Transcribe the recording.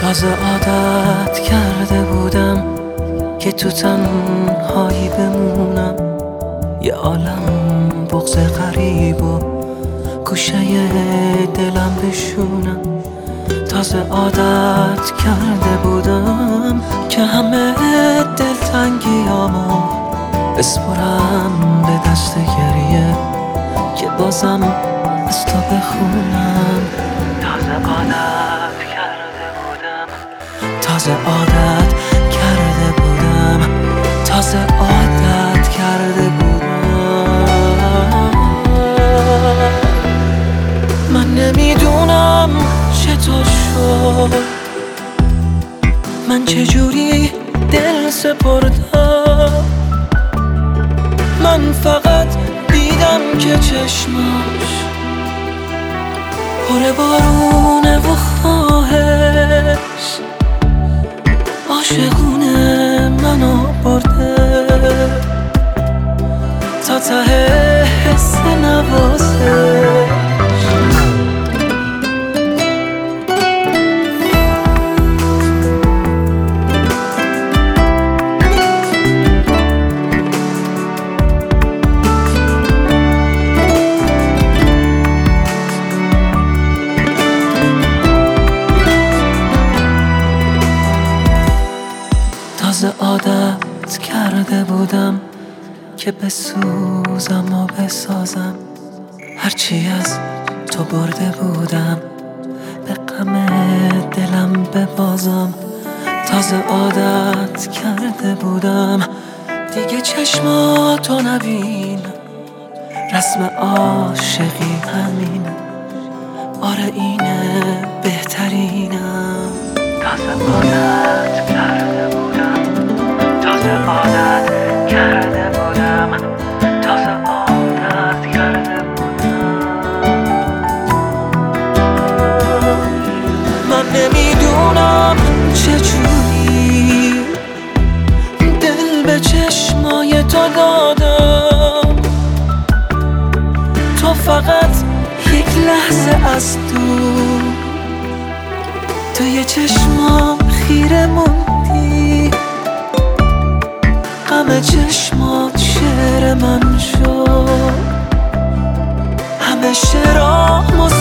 تازه عادت کرده بودم که تو تنهایی بمونم، یه عالم بغض غریب و گوشه دلم بشونم. تازه عادت کرده بودم که همه دلتنگیامو بسپرم به دست گریه، که بازم از تو بخونم. تازه عادت کرده بودم، تازه عادت کرده بودم، تازه عادت کرده بودم. من نمیدونم چطور شد، من چجوری دل سپردم. من فقط دیدم که چشماش پر بارونه و خواهش، عاشقونه منو برده تا ته حس نوازش. تازه عادت کرده بودم که بسوزم و بسازم، هرچی از تو برده بودم به غم دلم ببازم. تازه عادت کرده بودم دیگه چشماتو نبینم، رسم عاشقی همینه، آره اینه بهترینم. تازه عادت کرده بودم، تازه عادت کرده بودم، تازه عادت کرده بودم. من نمیدونم چجوری دل به چشمای تو دادم، تو فقط یک لحظه از توی چشمام خیره موندی، غم چشمات شعر من شد، همه شعرامو